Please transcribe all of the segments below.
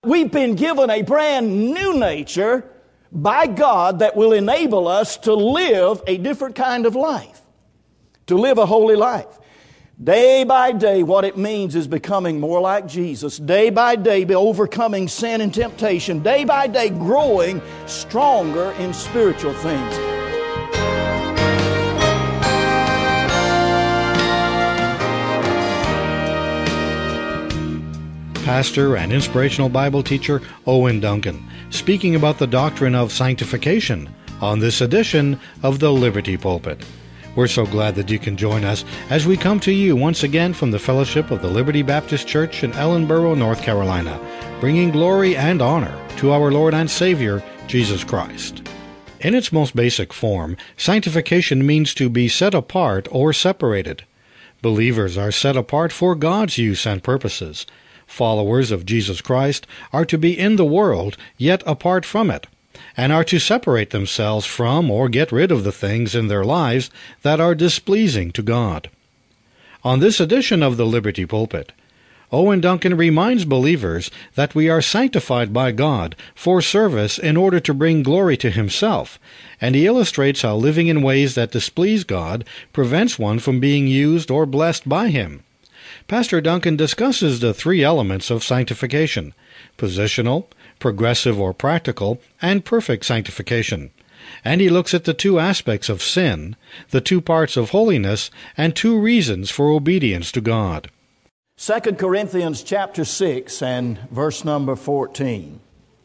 We've been given a brand new nature by God that will enable us to live a different kind of life, to live a holy life. Day by day, what it means is becoming more like Jesus. Day by day, be overcoming sin and temptation. Day by day, growing stronger in spiritual things. Pastor and inspirational Bible teacher Owen Duncan, speaking about the doctrine of sanctification on this edition of the Liberty Pulpit. We're so glad that you can join us as we come to you once again from the fellowship of the Liberty Baptist Church in Ellenboro, North Carolina, bringing glory and honor to our Lord and Savior, Jesus Christ. In its most basic form, sanctification means to be set apart or separated. Believers are set apart for God's use and purposes. Followers of Jesus Christ are to be in the world, yet apart from it, and are to separate themselves from or get rid of the things in their lives that are displeasing to God. On this edition of the Liberty Pulpit, Owen Duncan reminds believers that we are sanctified by God for service in order to bring glory to Himself, and he illustrates how living in ways that displease God prevents one from being used or blessed by Him. Pastor Duncan discusses the three elements of sanctification: positional, progressive or practical, and perfect sanctification. And he looks at the two aspects of sin, the two parts of holiness, and two reasons for obedience to God. 2 Corinthians chapter 6 and verse number 14.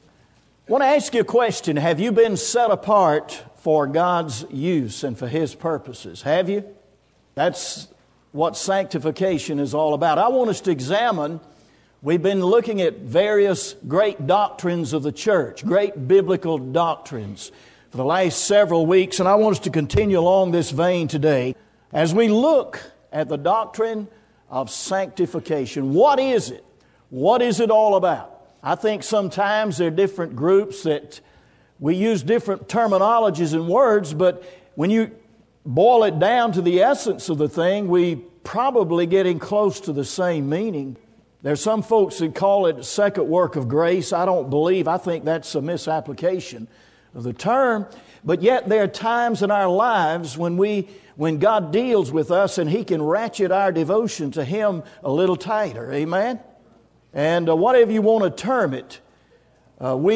I want to ask you a question. Have you been set apart for God's use and for His purposes? Have you? That's what sanctification is all about. I want us to examine. We've been looking at various great doctrines of the church, great biblical doctrines for the last several weeks, and I want us to continue along this vein today as we look at the doctrine of sanctification. What is it? What is it all about? I think sometimes there are different groups that we use different terminologies and words, but when you boil it down to the essence of the thing, we probably getting close to the same meaning. There's some folks that call it second work of grace. I think that's a misapplication of the term. But yet there are times in our lives when God deals with us and He can ratchet our devotion to Him a little tighter. Amen? And whatever you want to term it, we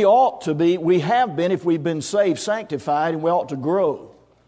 have been, if we've been saved, sanctified, and we ought to grow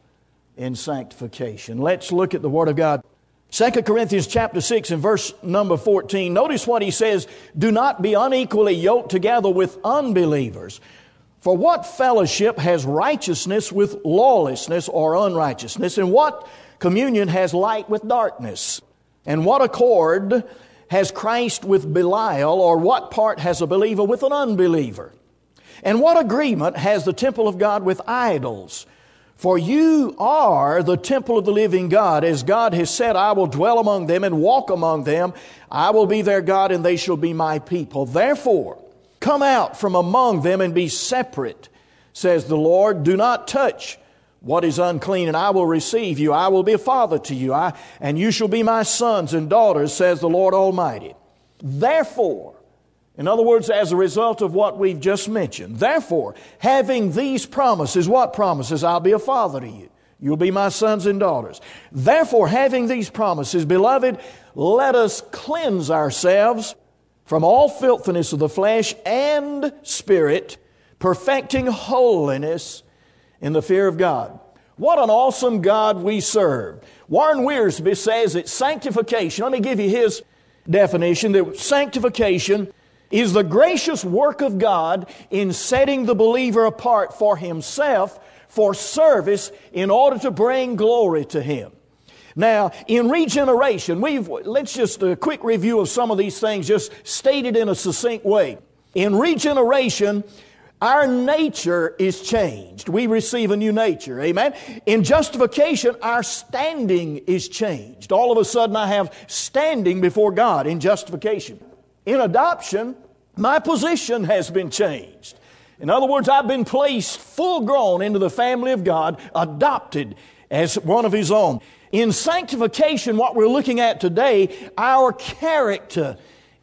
in sanctification. Let's look at the Word of God. 2 Corinthians chapter 6 and verse number 14. Notice what he says: do not be unequally yoked together with unbelievers. For what fellowship has righteousness with lawlessness or unrighteousness? And what communion has light with darkness? And what accord has Christ with Belial? Or what part has a believer with an unbeliever? And what agreement has the temple of God with idols? For you are the temple of the living God. As God has said, I will dwell among them and walk among them. I will be their God, and they shall be my people. Therefore, come out from among them and be separate, says the Lord. Do not touch what is unclean, and I will receive you. I will be a father to you, and you shall be my sons and daughters, says the Lord Almighty. Therefore, in other words, as a result of what we've just mentioned, therefore, having these promises, what promises? I'll be a father to you. You'll be my sons and daughters. Therefore, having these promises, beloved, let us cleanse ourselves from all filthiness of the flesh and spirit, perfecting holiness in the fear of God. What an awesome God we serve. Warren Wiersbe says that sanctification, let me give you his definition, that sanctification is the gracious work of God in setting the believer apart for Himself for service in order to bring glory to Him. Now, in regeneration, let's just a quick review of some of these things, just stated in a succinct way. In regeneration, our nature is changed. We receive a new nature. Amen? In justification, our standing is changed. All of a sudden, I have standing before God in justification. In adoption, my position has been changed. In other words, I've been placed full grown into the family of God, adopted as one of His own. In sanctification, what we're looking at today, our character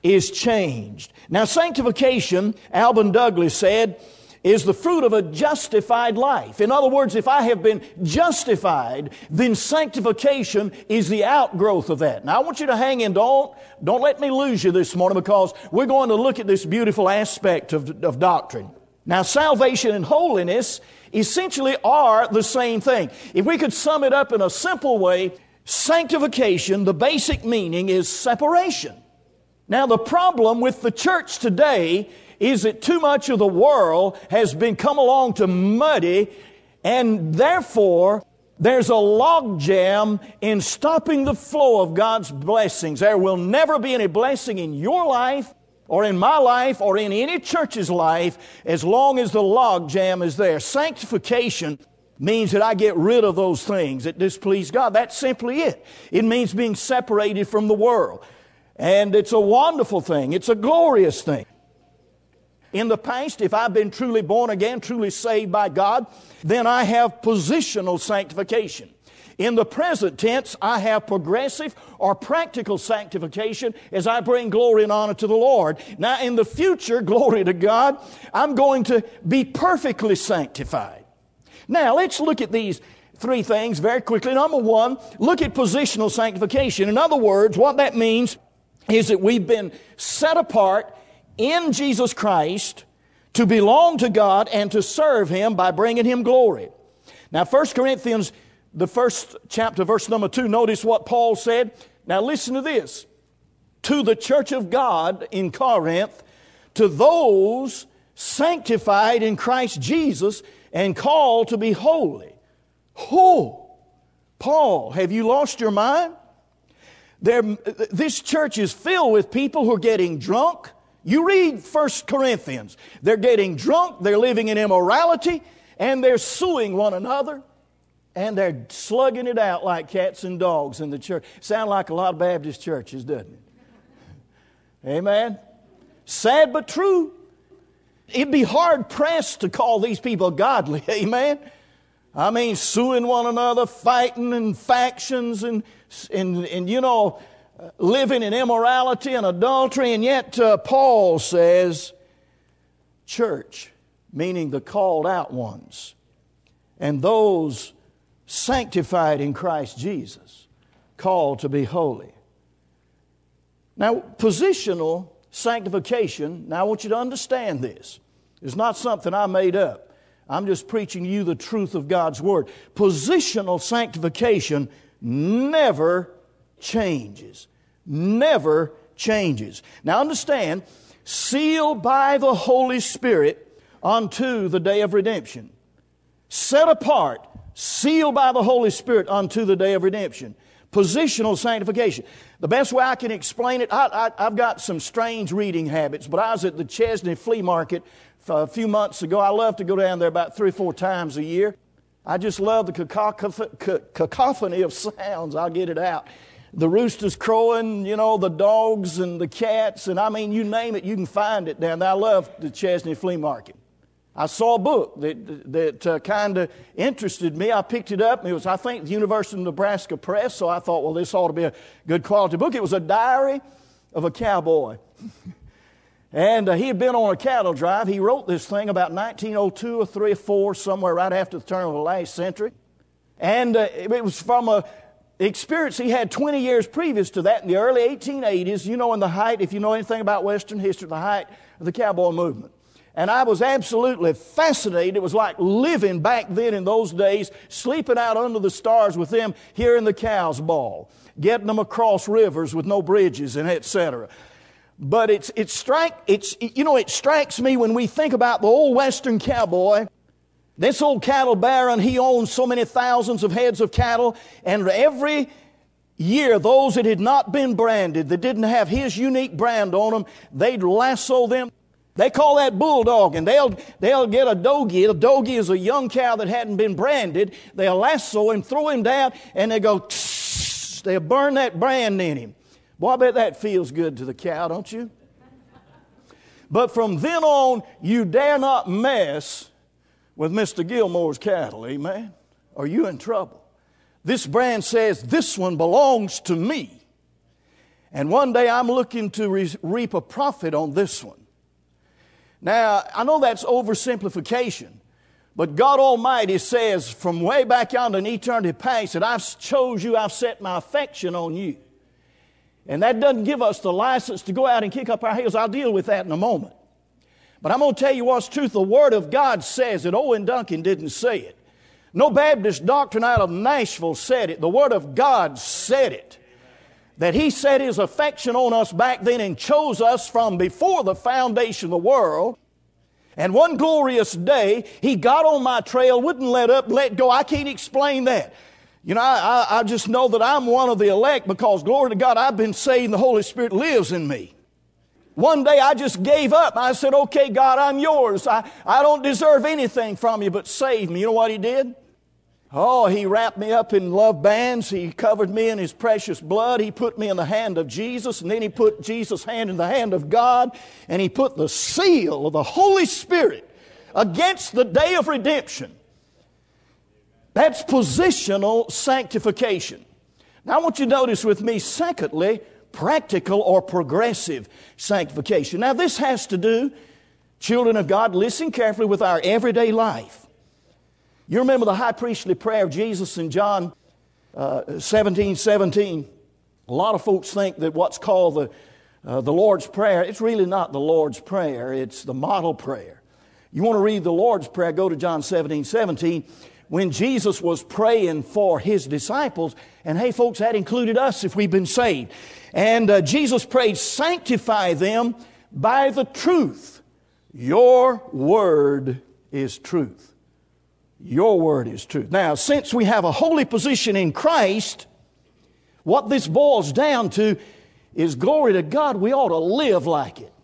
is changed. Now, sanctification, Alvin Douglas said, is the fruit of a justified life. In other words, if I have been justified, then sanctification is the outgrowth of that. Now, I want you to hang in. Don't let me lose you this morning, because we're going to look at this beautiful aspect of doctrine. Now, salvation and holiness essentially are the same thing. If we could sum it up in a simple way, sanctification, the basic meaning is separation. Now, the problem with the church today is that too much of the world has been come along to muddy, and therefore there's a logjam in stopping the flow of God's blessings. There will never be any blessing in your life or in my life or in any church's life as long as the logjam is there. Sanctification means that I get rid of those things that displease God. That's simply it. It means being separated from the world. And it's a wonderful thing. It's a glorious thing. In the past, if I've been truly born again, truly saved by God, then I have positional sanctification. In the present tense, I have progressive or practical sanctification as I bring glory and honor to the Lord. Now, in the future, glory to God, I'm going to be perfectly sanctified. Now, let's look at these three things very quickly. Number one, look at positional sanctification. In other words, what that means is that we've been set apart in Jesus Christ to belong to God and to serve Him by bringing Him glory. Now, 1 Corinthians, the first chapter, verse number 2, notice what Paul said. Now, listen to this. To the church of God in Corinth, to those sanctified in Christ Jesus and called to be holy. Oh, Paul, have you lost your mind? This church is filled with people who are getting drunk. You read 1 Corinthians. They're getting drunk, they're living in immorality, and they're suing one another, and they're slugging it out like cats and dogs in the church. Sound like a lot of Baptist churches, doesn't it? Amen? Sad but true. It'd be hard-pressed to call these people godly, amen? I mean, suing one another, fighting and factions and you know, living in immorality and adultery. And yet Paul says, church, meaning the called out ones, and those sanctified in Christ Jesus, called to be holy. Now, positional sanctification, now I want you to understand this. It's not something I made up. I'm just preaching to you the truth of God's Word. Positional sanctification never changes. Never changes. Now understand, sealed by the Holy Spirit unto the day of redemption. Set apart, sealed by the Holy Spirit unto the day of redemption. Positional sanctification. The best way I can explain it, I've got some strange reading habits, but I was at the Chesney Flea Market a few months ago. I love to go down there about 3 or 4 times a year. I just love the cacophony of sounds. I'll get it out. The roosters crowing, you know, the dogs and the cats, and I mean, you name it, you can find it down there. I love the Chesney Flea Market. I saw a book that kind of interested me. I picked it up. It was, I think, the University of Nebraska Press, so I thought, well, this ought to be a good quality book. It was a diary of a cowboy. And he had been on a cattle drive. He wrote this thing about 1902 or 3 or 4, somewhere right after the turn of the last century. And it was from a experience he had 20 years previous to that in the early 1880s, you know, in the height, if you know anything about Western history, the height of the cowboy movement. And I was absolutely fascinated. It was like living back then in those days, sleeping out under the stars with them, hearing the cows bawl, getting them across rivers with no bridges, and etc. But it strikes me when we think about the old Western cowboy. This old cattle baron, he owned so many thousands of heads of cattle, and every year those that had not been branded, that didn't have his unique brand on them, they'd lasso them. They call that bulldog, and they'll get a dogie. A dogie is a young cow that hadn't been branded. They'll lasso him, throw him down, and they go, tss, they'll burn that brand in him. Boy, I bet that feels good to the cow, don't you? But from then on, you dare not mess with Mr. Gilmore's cattle, amen? Or you're in trouble. This brand says, this one belongs to me. And one day I'm looking to reap a profit on this one. Now, I know that's oversimplification, but God Almighty says from way back yonder in eternity past that I've chose you, I've set my affection on you. And that doesn't give us the license to go out and kick up our heels. I'll deal with that in a moment. But I'm going to tell you what's truth. The Word of God says it. Owen Duncan didn't say it. No Baptist doctrine out of Nashville said it. The Word of God said it. That He set His affection on us back then and chose us from before the foundation of the world. And one glorious day, He got on my trail, wouldn't let up, let go. I can't explain that. You know, I just know that I'm one of the elect because, glory to God, I've been saved and the Holy Spirit lives in me. One day I just gave up. I said, okay, God, I'm yours. I don't deserve anything from you but save me. You know what He did? Oh, He wrapped me up in love bands. He covered me in His precious blood. He put me in the hand of Jesus, and then He put Jesus' hand in the hand of God, and He put the seal of the Holy Spirit against the day of redemption. That's positional sanctification. Now I want you to notice with me, secondly, practical or progressive sanctification. Now this has to do, children of God, listen carefully, with our everyday life. You remember the high priestly prayer of Jesus in John 17:17. A lot of folks think that what's called the Lord's Prayer, it's really not the Lord's Prayer, it's the model prayer. You want to read the Lord's Prayer, go to John 17:17. When Jesus was praying for His disciples, and hey folks, that included us if we've been saved. And Jesus prayed, sanctify them by the truth. Your word is truth. Your word is truth. Now, since we have a holy position in Christ, what this boils down to is, glory to God, we ought to live like it.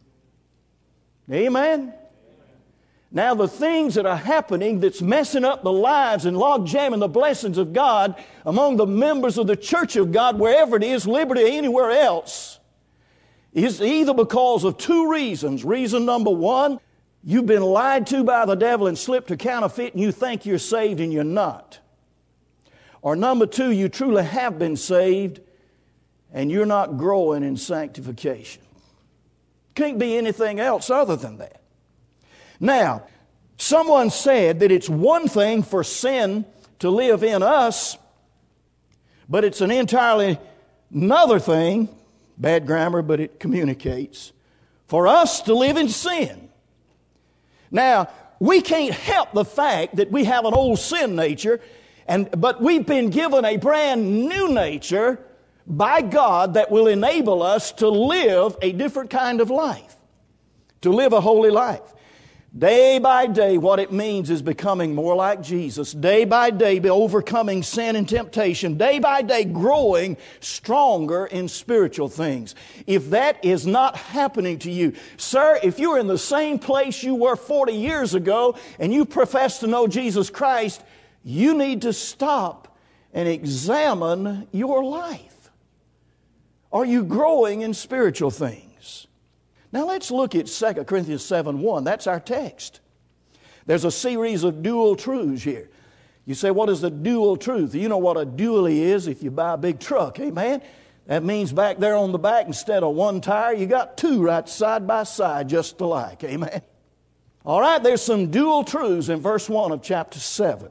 Amen? Now, the things that are happening that's messing up the lives and log-jamming the blessings of God among the members of the church of God, wherever it is, Liberty or anywhere else, is either because of two reasons. Reason number one, you've been lied to by the devil and slipped a counterfeit and you think you're saved and you're not. Or number two, you truly have been saved and you're not growing in sanctification. Can't be anything else other than that. Now, someone said that it's one thing for sin to live in us, but it's an entirely another thing, bad grammar, but it communicates, for us to live in sin. Now, we can't help the fact that we have an old sin nature, but we've been given a brand new nature by God that will enable us to live a different kind of life, to live a holy life. Day by day, what it means is becoming more like Jesus. Day by day, be overcoming sin and temptation. Day by day, growing stronger in spiritual things. If that is not happening to you, sir, if you're in the same place you were 40 years ago and you profess to know Jesus Christ, you need to stop and examine your life. Are you growing in spiritual things? Now let's look at 2 Corinthians 7:1. That's our text. There's a series of dual truths here. You say, what is a dual truth? You know what a dually is if you buy a big truck, amen? That means back there on the back, instead of one tire, you got two right side by side just alike, amen? All right, there's some dual truths in verse 1 of chapter 7.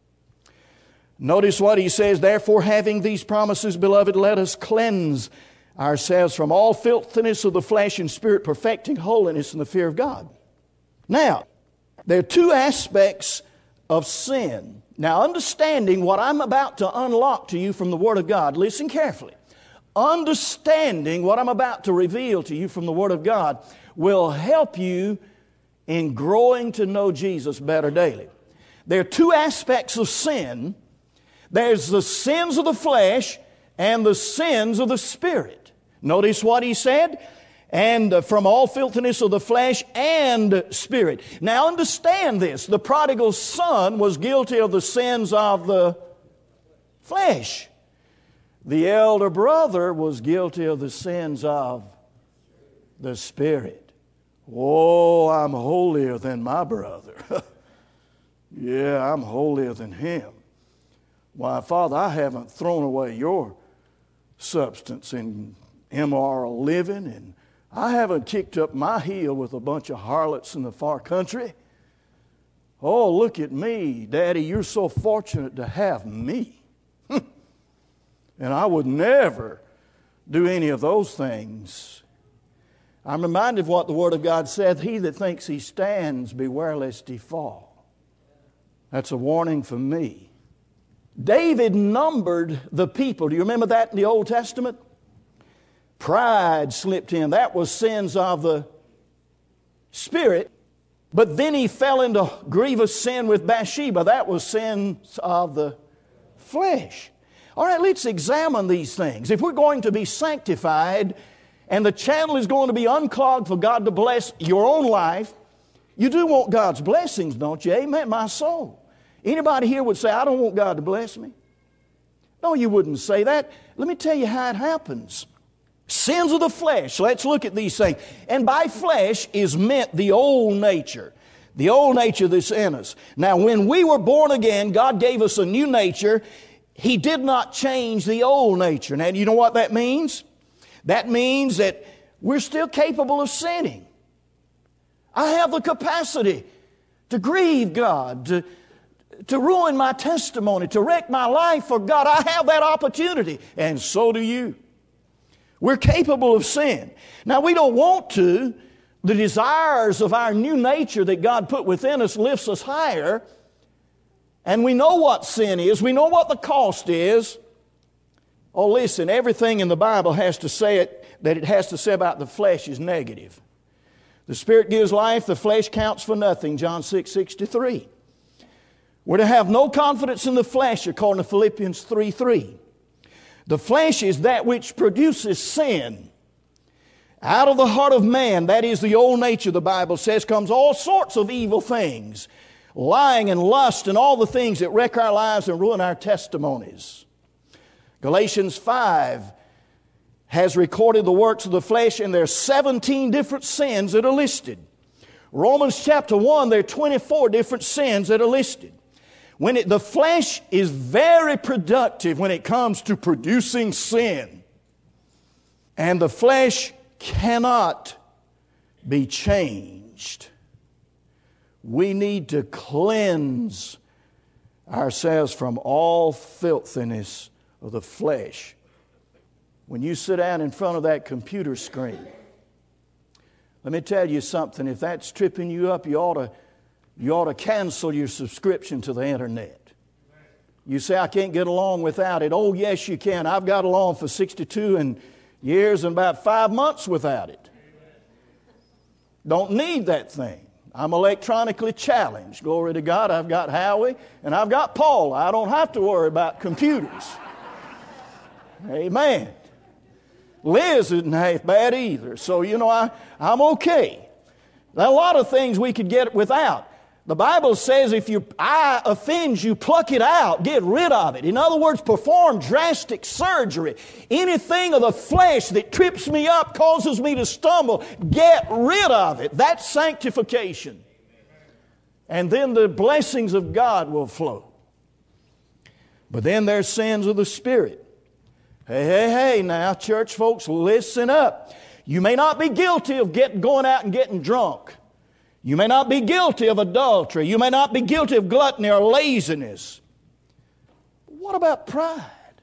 Notice what he says, therefore having these promises, beloved, let us cleanse ourselves from all filthiness of the flesh and spirit, perfecting holiness in the fear of God. Now, there are two aspects of sin. Now, understanding what I'm about to unlock to you from the Word of God, listen carefully. Understanding what I'm about to reveal to you from the Word of God will help you in growing to know Jesus better daily. There are two aspects of sin. There's the sins of the flesh and the sins of the spirit. Notice what he said, and from all filthiness of the flesh and spirit. Now understand this, the prodigal son was guilty of the sins of the flesh. The elder brother was guilty of the sins of the spirit. Oh, I'm holier than my brother. Yeah, I'm holier than him. Why, Father, I haven't thrown away your substance in immoral living, and I haven't kicked up my heel with a bunch of harlots in the far country. Oh, look at me, Daddy, you're so fortunate to have me. And I would never do any of those things. I'm reminded of what the Word of God said, he that thinks he stands, beware lest he fall. That's a warning for me. David numbered the people. Do you remember that in the Old Testament? Pride slipped in. That was sins of the spirit. But then he fell into grievous sin with Bathsheba. That was sins of the flesh. All right, let's examine these things. If we're going to be sanctified and the channel is going to be unclogged for God to bless your own life, you do want God's blessings, don't you? Amen, my soul. Anybody here would say, I don't want God to bless me? No, you wouldn't say that. Let me tell you how it happens. Sins of the flesh. Let's look at these things. And by flesh is meant the old nature. The old nature that's in us. Now, when we were born again, God gave us a new nature. He did not change the old nature. Now, you know what that means? That means that we're still capable of sinning. I have the capacity to grieve God, to ruin my testimony, to wreck my life for God. I have that opportunity, and so do you. We're capable of sin. Now, we don't want to. The desires of our new nature that God put within us lifts us higher. And we know what sin is. We know what the cost is. Oh, listen, everything in the Bible has to say it, that it has to say about the flesh is negative. The Spirit gives life, the flesh counts for nothing, John 6:63. We're to have no confidence in the flesh, according to Philippians 3:3. The flesh is that which produces sin. Out of the heart of man, that is the old nature, the Bible says, comes all sorts of evil things. Lying and lust and all the things that wreck our lives and ruin our testimonies. Galatians 5 has recorded the works of the flesh, and there are 17 different sins that are listed. Romans chapter 1, there are 24 different sins that are listed. The flesh is very productive when it comes to producing sin. And the flesh cannot be changed. We need to cleanse ourselves from all filthiness of the flesh. When you sit down in front of that computer screen, let me tell you something. If that's tripping you up, you ought to cancel your subscription to the internet. You say, I can't get along without it. Oh, yes, you can. I've got along for 62 years and about 5 months without it. Don't need that thing. I'm electronically challenged. Glory to God. I've got Howie and I've got Paula. I don't have to worry about computers. Amen. Liz isn't half bad either. So, I'm okay. There are a lot of things we could get without. The Bible says if your eye offends you, pluck it out, get rid of it. In other words, perform drastic surgery. Anything of the flesh that trips me up, causes me to stumble, get rid of it. That's sanctification. And then the blessings of God will flow. But then there's sins of the Spirit. Hey, now, church folks, listen up. You may not be guilty of going out and getting drunk. You may not be guilty of adultery. You may not be guilty of gluttony or laziness. What about pride?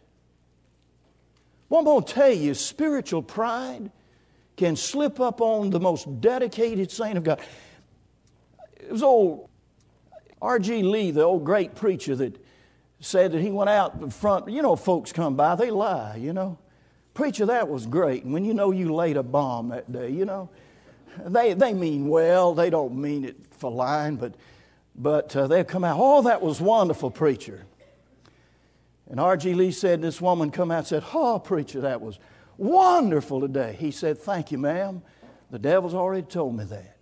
Well, I'm going to tell you, spiritual pride can slip up on the most dedicated saint of God. It was old R.G. Lee, the old great preacher, that said that he went out in front. Folks come by, they lie, Preacher, that was great. And when you laid a bomb that day, they mean well. They don't mean it for lying, but they'll come out, oh, that was wonderful, preacher. And R.G. Lee said, this woman come out and said, oh, preacher, that was wonderful today. He said, thank you, ma'am. The devil's already told me that.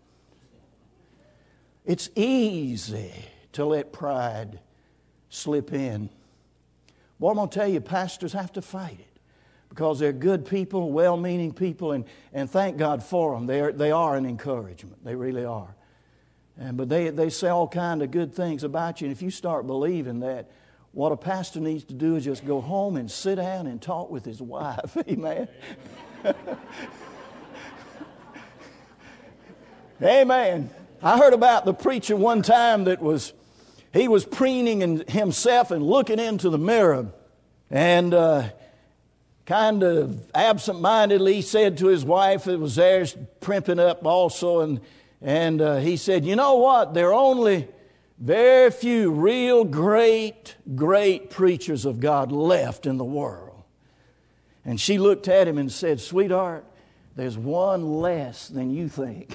It's easy to let pride slip in. Well, I'm going to tell you, pastors have to fight it. Because they're good people, well-meaning people, and thank God for them. They are an encouragement. They really are. But they say all kind of good things about you. And if you start believing that, what a pastor needs to do is just go home and sit down and talk with his wife. Amen. Amen. I heard about the preacher one time he was preening himself and looking into the mirror, and kind of absent-mindedly he said to his wife that was there primping up also, and he said, "You know what? There are only very few real great preachers of God left in the world." And she looked at him and said, "Sweetheart, there's one less than you think."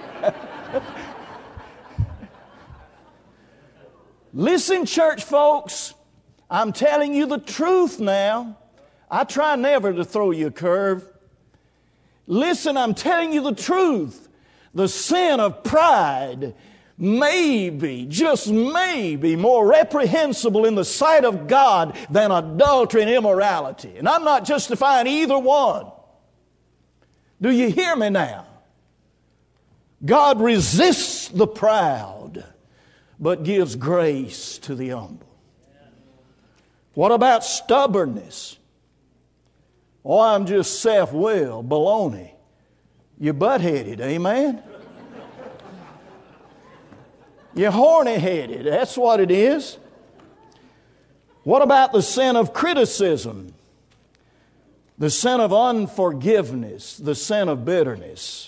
Listen, church folks, I'm telling you the truth now. I try never to throw you a curve. Listen, I'm telling you the truth. The sin of pride may be, just may be, more reprehensible in the sight of God than adultery and immorality. And I'm not justifying either one. Do you hear me now? God resists the proud, but gives grace to the humble. What about stubbornness? Oh, I'm just self-willed. Baloney. You're butt-headed, amen? You're horny-headed. That's what it is. What about the sin of criticism? The sin of unforgiveness, the sin of bitterness.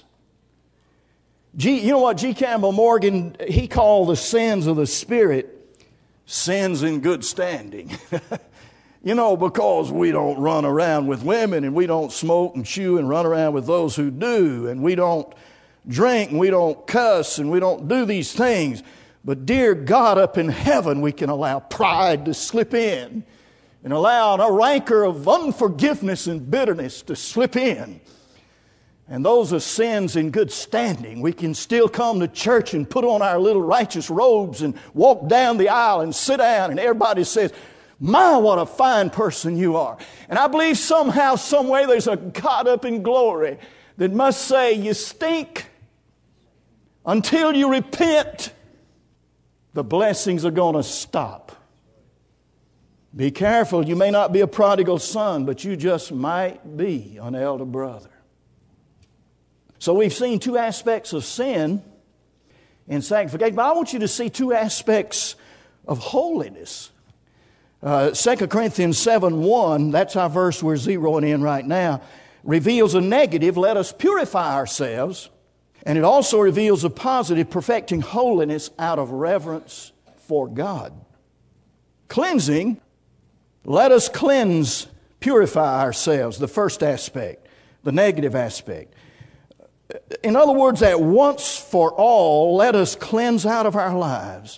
You know what G. Campbell Morgan, he called the sins of the Spirit sins in good standing. You know, because we don't run around with women, and we don't smoke and chew and run around with those who do, and we don't drink and we don't cuss and we don't do these things. But dear God, up in heaven we can allow pride to slip in and allow a rancor of unforgiveness and bitterness to slip in. And those are sins in good standing. We can still come to church and put on our little righteous robes and walk down the aisle and sit down, and everybody says, "My, what a fine person you are." And I believe somehow, some way, there's a God up in glory that must say, "You stink." Until you repent, the blessings are going to stop. Be careful. You may not be a prodigal son, but you just might be an elder brother. So we've seen two aspects of sin in sanctification, but I want you to see two aspects of holiness. 2 Corinthians 7:1, that's our verse we're zeroing in right now, reveals a negative, let us purify ourselves. And it also reveals a positive, perfecting holiness out of reverence for God. Cleansing, let us cleanse, purify ourselves, the first aspect, the negative aspect. In other words, that once for all, let us cleanse out of our lives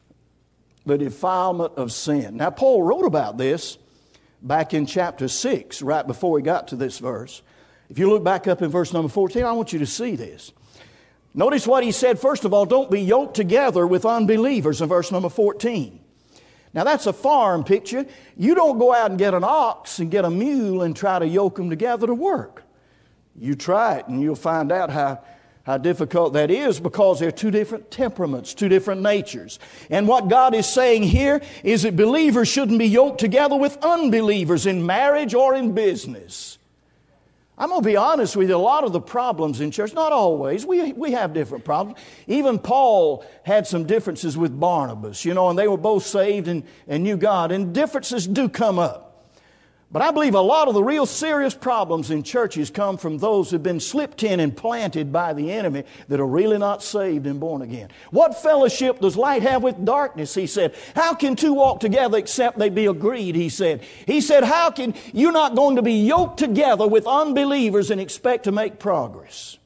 the defilement of sin. Now, Paul wrote about this back in chapter 6, right before we got to this verse. If you look back up in verse number 14, I want you to see this. Notice what he said. First of all, don't be yoked together with unbelievers in verse number 14. Now, that's a farm picture. You don't go out and get an ox and get a mule and try to yoke them together to work. You try it and you'll find out how difficult that is, because they're two different temperaments, two different natures. And what God is saying here is that believers shouldn't be yoked together with unbelievers in marriage or in business. I'm going to be honest with you, a lot of the problems in church, not always, we have different problems. Even Paul had some differences with Barnabas, and they were both saved and knew God, and differences do come up. But I believe a lot of the real serious problems in churches come from those who've been slipped in and planted by the enemy that are really not saved and born again. What fellowship does light have with darkness? He said. How can two walk together except they be agreed? He said. How can you not going to be yoked together with unbelievers and expect to make progress?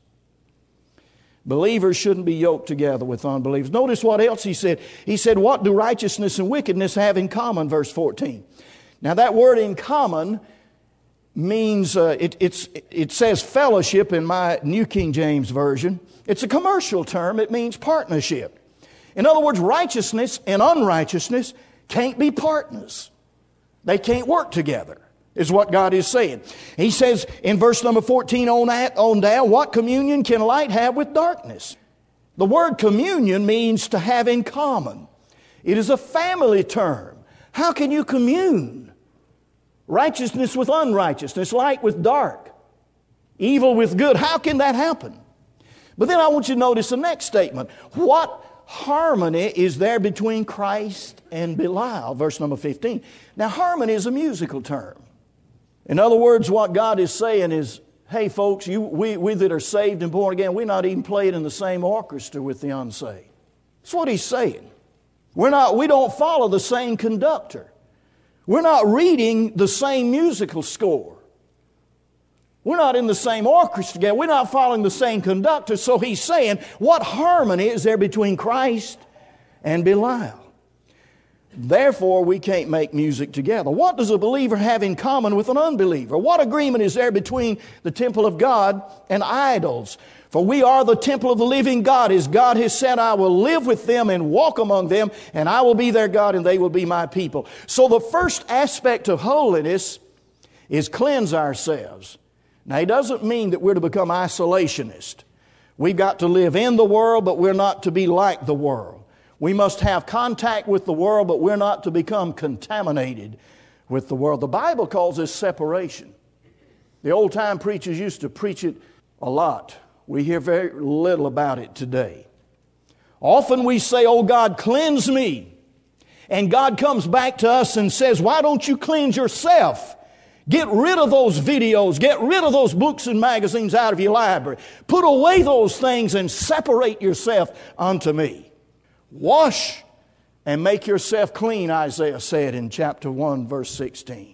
Believers shouldn't be yoked together with unbelievers. Notice what else he said. He said, what do righteousness and wickedness have in common? Verse 14. Now that word in common means, it says fellowship in my New King James Version. It's a commercial term. It means partnership. In other words, righteousness and unrighteousness can't be partners. They can't work together, is what God is saying. He says in verse number 14 on down, what communion can light have with darkness? The word communion means to have in common. It is a family term. How can you commune? Righteousness with unrighteousness, light with dark. Evil with good. How can that happen? But then I want you to notice the next statement. What harmony is there between Christ and Belial? Verse number 15. Now, harmony is a musical term. In other words, what God is saying is, hey folks, we that are saved and born again, we're not even playing in the same orchestra with the unsaved. That's what He's saying. We don't follow the same conductor. We're not reading the same musical score. We're not in the same orchestra together. We're not following the same conductor. So He's saying, what harmony is there between Christ and Belial? Therefore, we can't make music together. What does a believer have in common with an unbeliever? What agreement is there between the temple of God and idols? For we are the temple of the living God. As God has said, I will live with them and walk among them, and I will be their God, and they will be my people. So the first aspect of holiness is cleanse ourselves. Now, it doesn't mean that we're to become isolationist. We've got to live in the world, but we're not to be like the world. We must have contact with the world, but we're not to become contaminated with the world. The Bible calls this separation. The old-time preachers used to preach it a lot. We hear very little about it today. Often we say, oh God, cleanse me. And God comes back to us and says, why don't you cleanse yourself? Get rid of those videos. Get rid of those books and magazines out of your library. Put away those things and separate yourself unto me. Wash and make yourself clean, Isaiah said in chapter 1, verse 16.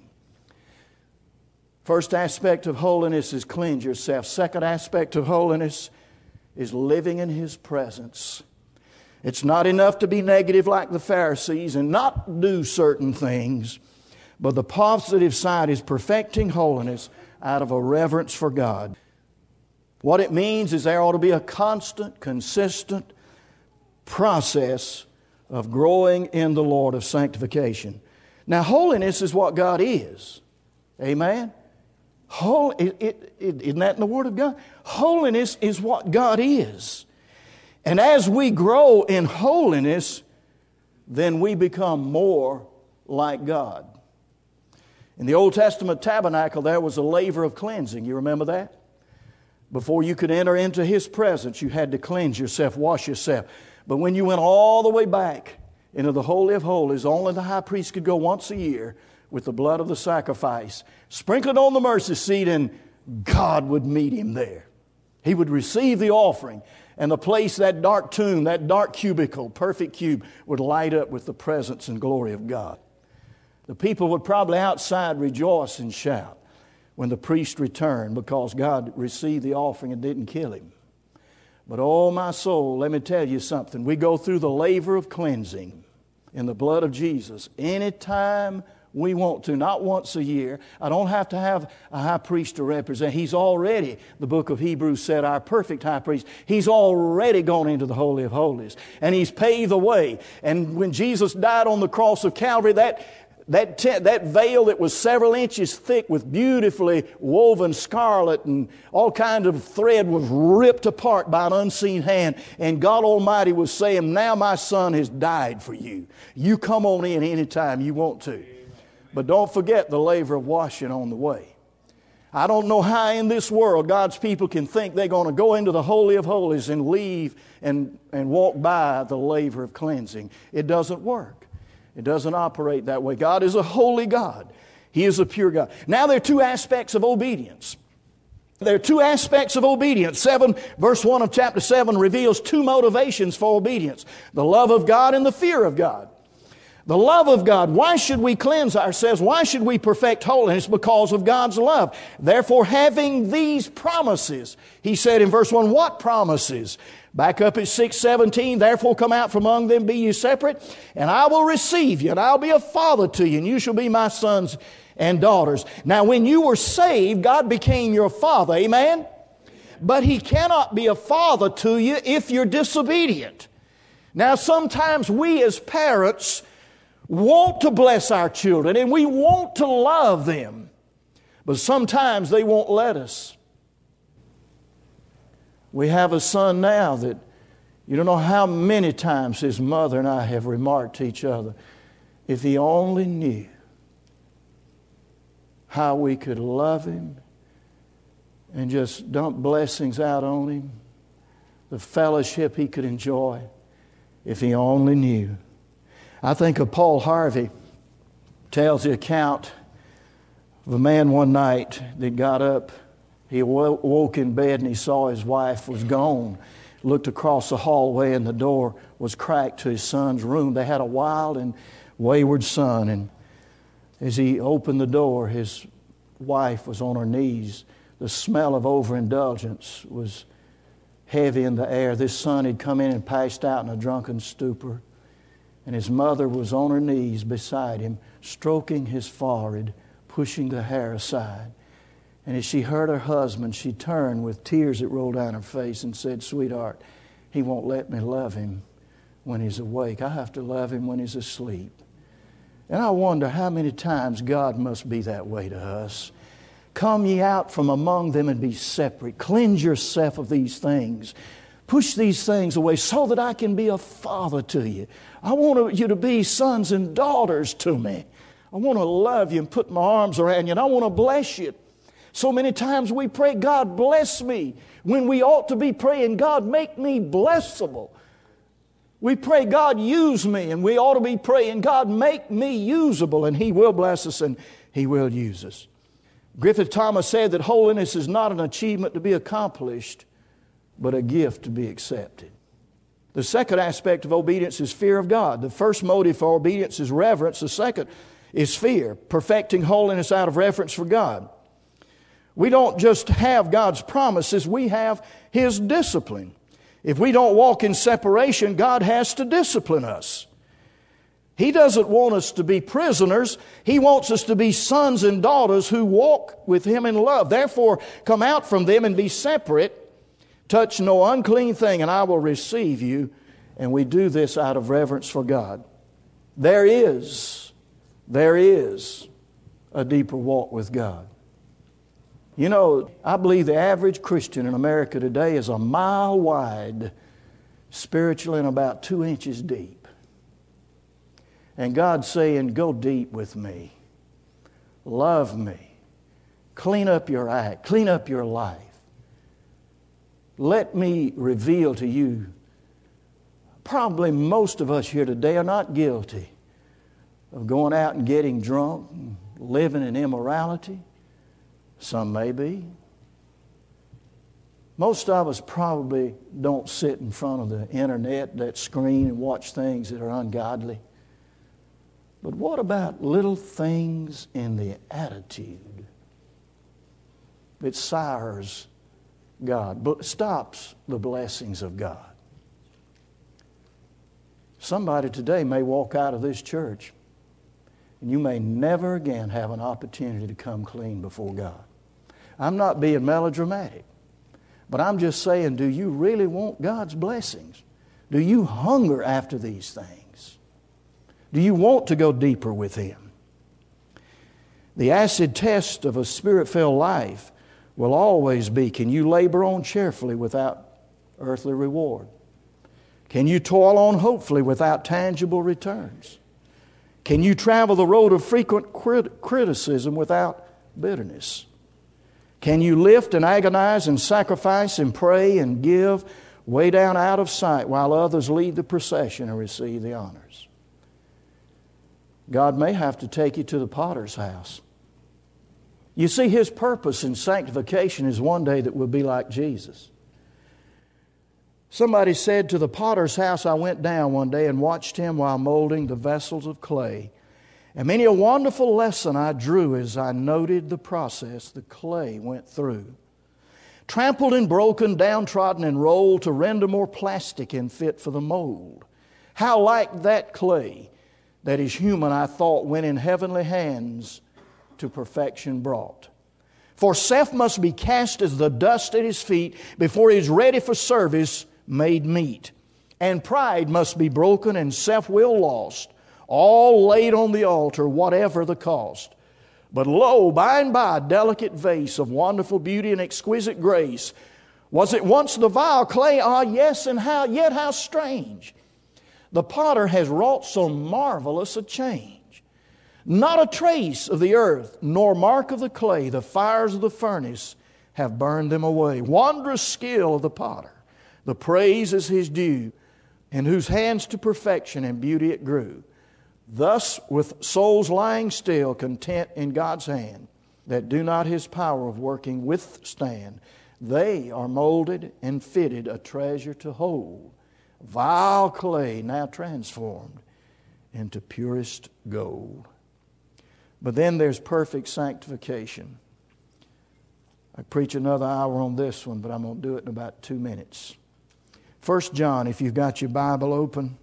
First aspect of holiness is cleanse yourself. Second aspect of holiness is living in His presence. It's not enough to be negative like the Pharisees and not do certain things, but the positive side is perfecting holiness out of a reverence for God. What it means is there ought to be a constant, consistent process of growing in the Lord, of sanctification. Now, holiness is what God is. Amen? Isn't that in the Word of God? Holiness is what God is. And as we grow in holiness, then we become more like God. In the Old Testament tabernacle, there was a laver of cleansing. You remember that? Before you could enter into His presence, you had to cleanse yourself, wash yourself. But when you went all the way back into the Holy of Holies, only the high priest could go once a year with the blood of the sacrifice, sprinkle it on the mercy seat, and God would meet him there. He would receive the offering, and the place, that dark tomb, that dark cubicle, perfect cube, would light up with the presence and glory of God. The people would probably outside rejoice and shout when the priest returned, because God received the offering and didn't kill him. But oh, my soul, let me tell you something. We go through the laver of cleansing in the blood of Jesus anytime we want to, not once a year. I don't have to have a high priest to represent. He's already, the book of Hebrews said, our perfect high priest. He's already gone into the Holy of Holies, and He's paved the way. And when Jesus died on the cross of Calvary, that veil that was several inches thick with beautifully woven scarlet and all kinds of thread was ripped apart by an unseen hand. And God Almighty was saying, now my Son has died for you. You come on in anytime you want to. But don't forget the laver of washing on the way. I don't know how in this world God's people can think they're going to go into the Holy of Holies and leave and walk by the laver of cleansing. It doesn't work. It doesn't operate that way. God is a holy God. He is a pure God. Now there are two aspects of obedience. There are two aspects of obedience. Verse 1 of chapter 7 reveals two motivations for obedience. The love of God and the fear of God. The love of God. Why should we cleanse ourselves? Why should we perfect holiness? Because of God's love. Therefore, having these promises, He said in verse 1, what promises? Back up at 6:17, therefore come out from among them, be ye separate, and I will receive you, and I'll be a father to you, and you shall be my sons and daughters. Now, when you were saved, God became your father, amen? But He cannot be a father to you if you're disobedient. Now, sometimes we as parents want to bless our children, and we want to love them, but sometimes they won't let us. We have a son now that you don't know how many times his mother and I have remarked to each other, if he only knew how we could love him and just dump blessings out on him, the fellowship he could enjoy if he only knew. I think of Paul Harvey tells the account of a man one night that got up. He woke in bed and he saw his wife was gone. Looked across the hallway and the door was cracked to his son's room. They had a wild and wayward son, and as he opened the door, his wife was on her knees. The smell of overindulgence was heavy in the air. This son had come in and passed out in a drunken stupor, and his mother was on her knees beside him, stroking his forehead, pushing the hair aside. And as she heard her husband, she turned with tears that rolled down her face and said, "Sweetheart, he won't let me love him when he's awake. I have to love him when he's asleep." And I wonder how many times God must be that way to us. Come ye out from among them and be separate. Cleanse yourself of these things. Push these things away so that I can be a father to you. I want you to be sons and daughters to me. I want to love you and put my arms around you, and I want to bless you. So many times we pray, "God bless me," when we ought to be praying, "God make me blessable." We pray, "God use me," and we ought to be praying, "God make me usable," and He will bless us and He will use us. Griffith Thomas said that holiness is not an achievement to be accomplished, but a gift to be accepted. The second aspect of obedience is fear of God. The first motive for obedience is reverence. The second is fear, perfecting holiness out of reverence for God. We don't just have God's promises, we have His discipline. If we don't walk in separation, God has to discipline us. He doesn't want us to be prisoners. He wants us to be sons and daughters who walk with Him in love. Therefore, come out from them and be separate. Touch no unclean thing, and I will receive you. And we do this out of reverence for God. There is a deeper walk with God. You know, I believe the average Christian in America today is a mile wide, spiritually, and about 2 inches deep. And God's saying, "Go deep with me. Love me. Clean up your act. Clean up your life. Let me reveal to you." Probably most of us here today are not guilty of going out and getting drunk, and living in immorality. Some may be. Most of us probably don't sit in front of the internet, that screen, and watch things that are ungodly. But what about little things in the attitude that sours God, but stops the blessings of God? Somebody today may walk out of this church and you may never again have an opportunity to come clean before God. I'm not being melodramatic, but I'm just saying, do you really want God's blessings? Do you hunger after these things? Do you want to go deeper with Him? The acid test of a Spirit-filled life will always be, can you labor on cheerfully without earthly reward? Can you toil on hopefully without tangible returns? Can you travel the road of frequent criticism without bitterness? Can you lift and agonize and sacrifice and pray and give way down out of sight while others lead the procession and receive the honors? God may have to take you to the potter's house. You see, His purpose in sanctification is one day that we'll be like Jesus. Somebody said, "To the potter's house I went down one day and watched him while molding the vessels of clay. And many a wonderful lesson I drew as I noted the process the clay went through. Trampled and broken, downtrodden and rolled to render more plastic and fit for the mold. How like that clay that is human, I thought, when in heavenly hands to perfection brought. For self must be cast as the dust at His feet before He is ready for service made meet. And pride must be broken and self-will lost, all laid on the altar, whatever the cost. But lo, by and by, a delicate vase of wonderful beauty and exquisite grace. Was it once the vile clay? Ah, yes, and how strange. The potter has wrought so marvelous a change. Not a trace of the earth, nor mark of the clay, the fires of the furnace have burned them away. Wondrous skill of the potter, the praise is his due, in whose hands to perfection and beauty it grew. Thus with souls lying still, content in God's hand, that do not his power of working withstand, they are molded and fitted a treasure to hold, vile clay now transformed into purest gold. But then there's perfect sanctification. I preach another hour on this one, but I'm going to do it in about 2 minutes. 1 John, if you've got your Bible open.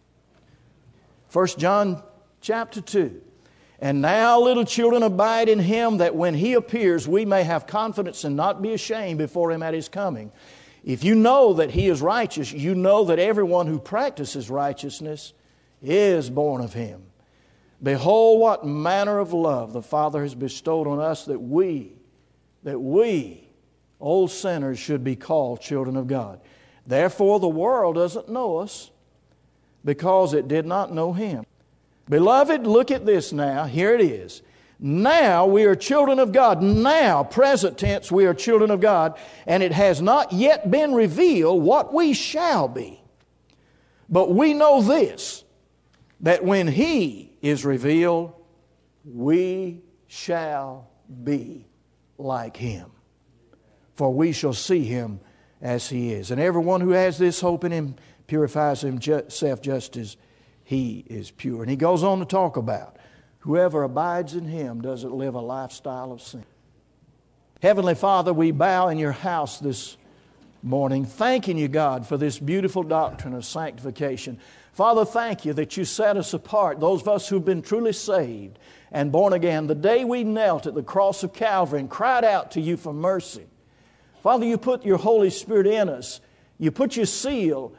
1 John chapter 2. And now, little children, abide in Him, that when He appears, we may have confidence and not be ashamed before Him at His coming. If you know that He is righteous, you know that everyone who practices righteousness is born of Him. Behold, what manner of love the Father has bestowed on us, that we, old sinners, should be called children of God. Therefore the world doesn't know us, because it did not know Him. Beloved, look at this now. Here it is. Now we are children of God. Now, present tense, we are children of God. And it has not yet been revealed what we shall be. But we know this, that when He is revealed, we shall be like Him. For we shall see Him as He is. And everyone who has this hope in Him purifies himself just as He is pure. And he goes on to talk about whoever abides in Him doesn't live a lifestyle of sin. Heavenly Father, we bow in your house this morning, thanking you, God, for this beautiful doctrine of sanctification. Father, thank you that you set us apart, those of us who've been truly saved and born again, the day we knelt at the cross of Calvary and cried out to you for mercy. Father, you put your Holy Spirit in us. You put your seal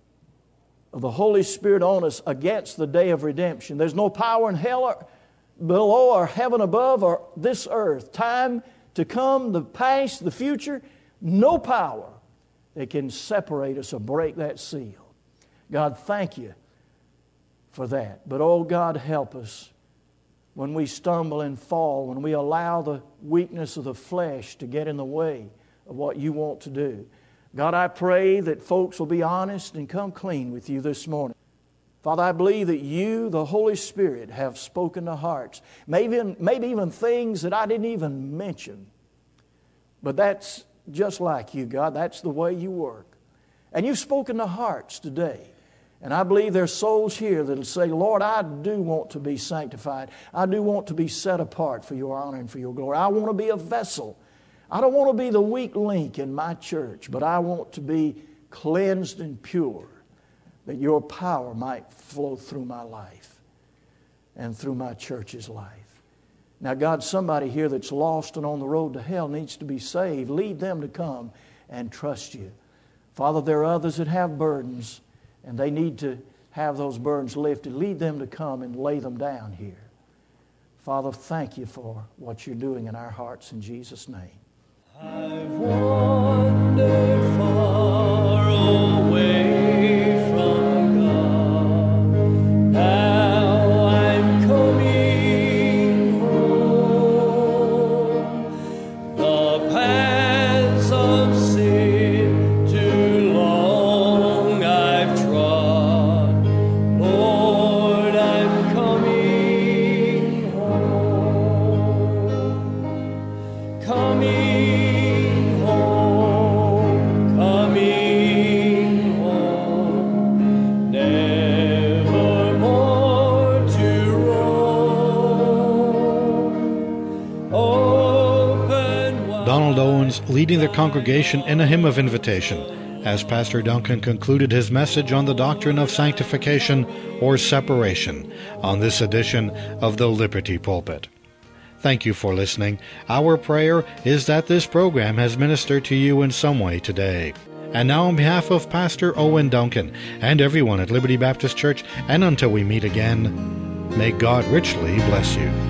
of the Holy Spirit on us against the day of redemption. There's no power in hell or below or heaven above or this earth, time to come, the past, the future, no power that can separate us or break that seal. God, thank you for that. But oh God, help us when we stumble and fall, when we allow the weakness of the flesh to get in the way of what you want to do. God, I pray that folks will be honest and come clean with you this morning. Father, I believe that you, the Holy Spirit, have spoken to hearts. Maybe even things that I didn't even mention. But that's just like you, God. That's the way you work. And you've spoken to hearts today. And I believe there's souls here that will say, Lord, I do want to be sanctified. I do want to be set apart for your honor and for your glory. I want to be a vessel. I don't want to be the weak link in my church, but I want to be cleansed and pure, that your power might flow through my life and through my church's life. Now, God, somebody here that's lost and on the road to hell needs to be saved. Lead them to come and trust you. Father, there are others that have burdens, and they need to have those burdens lifted. Lead them to come and lay them down here. Father, thank you for what you're doing in our hearts in Jesus' name. I've wandered far away from God. Now I'm coming home. The paths of sin too long I've trod. Lord, I'm coming home. Coming. Donald Owens leading the congregation in a hymn of invitation as Pastor Duncan concluded his message on the doctrine of sanctification or separation on this edition of the Liberty Pulpit. Thank you for listening. Our prayer is that this program has ministered to you in some way today. And now on behalf of Pastor Owen Duncan and everyone at Liberty Baptist Church, and until we meet again, may God richly bless you.